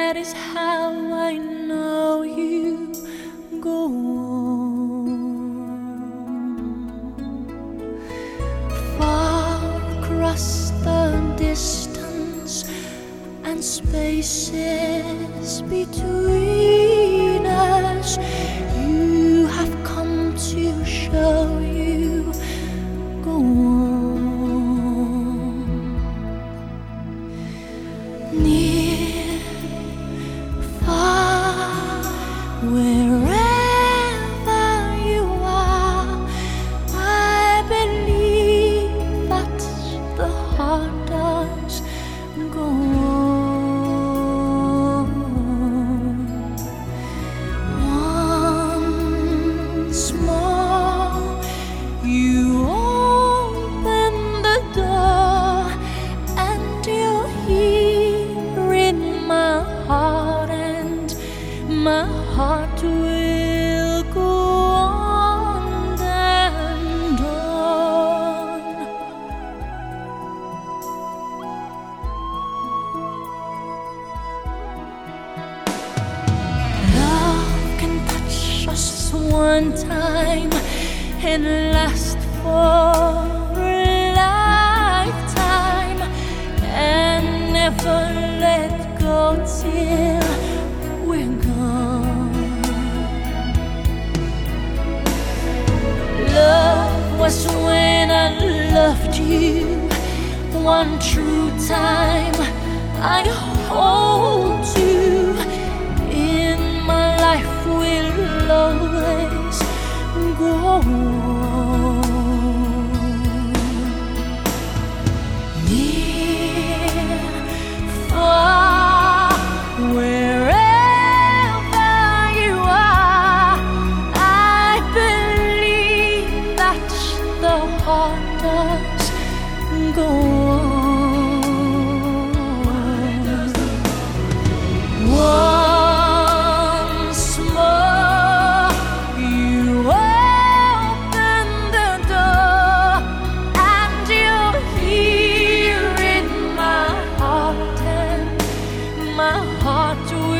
that is how I know you go on. Far across the distance and spaces between us, you have come to show you go on. Near, far, wherever you are, I believe that the heart does go on. Once more, you open the door, and you're here in my heart, and my heart will go on and on. Love can touch us one time and last for a lifetime, and never let go till we're gone. Love was when I loved you one true time. I hold you in my life, will always go on. Near, far, wherever you are, I believe that the heart does go on. Once more, you open the door, and you're here in my heart, and my heart will